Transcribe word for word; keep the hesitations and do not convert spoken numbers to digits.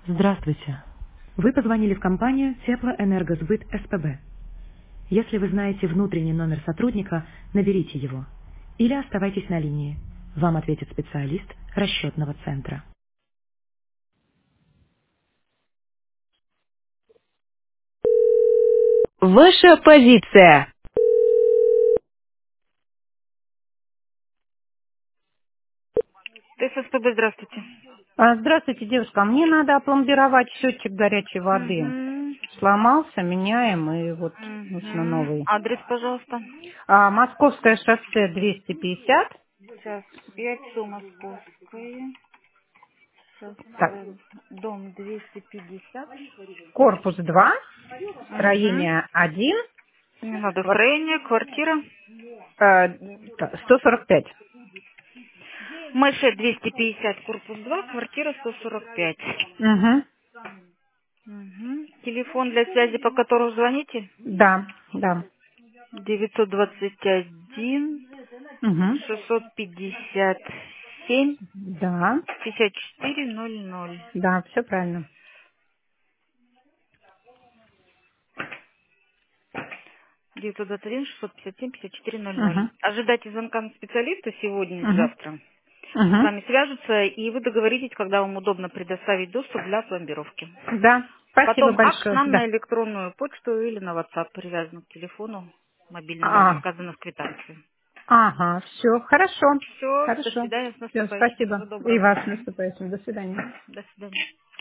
Здравствуйте. Вы позвонили в компанию Теплоэнергосбыт СПБ. Если вы знаете внутренний номер сотрудника, наберите его. Или оставайтесь на линии. Вам ответит специалист расчетного центра. Ваша позиция. ТССПБ, здравствуйте. А, Здравствуйте, девушка. Мне надо опломбировать счетчик горячей воды. Угу. Сломался, меняем, и вот нужно Угу. новый. Адрес, пожалуйста. А, Московское шоссе двести пятьдесят. Сейчас, пять Московская. Так, Шоссе, дом двести пятьдесят. корпус два, Угу. строение один, Не надо квар- строение, квартира. э, та- сто сорок пять. Мэше двести пятьдесят, корпус два, квартира сто сорок пять. Угу. Мгм. Телефон для связи, по которому звоните? Да, да. девятьсот двадцать один Угу. шестьсот пятьдесят семь Да, пятьдесят четыре ноль ноль. да, все правильно. девятьсот двадцать один шестьсот пятьдесят семь пятьдесят четыре ноль ноль. Угу. Ожидайте звонка специалиста сегодня или Угу. завтра. С Угу. вами свяжутся, и вы договоритесь, когда вам удобно предоставить доступ для пломбировки. Да, спасибо Потом акт большое. нам на Да. электронную почту или на WhatsApp привязан к телефону мобильному, А, указано в квитанции. ага, все, хорошо. Все, до Хорошо. свидания, с Все, наступающим. Всего спасибо. И доброго. вас с Мгм. наступающим. До свидания. До свидания.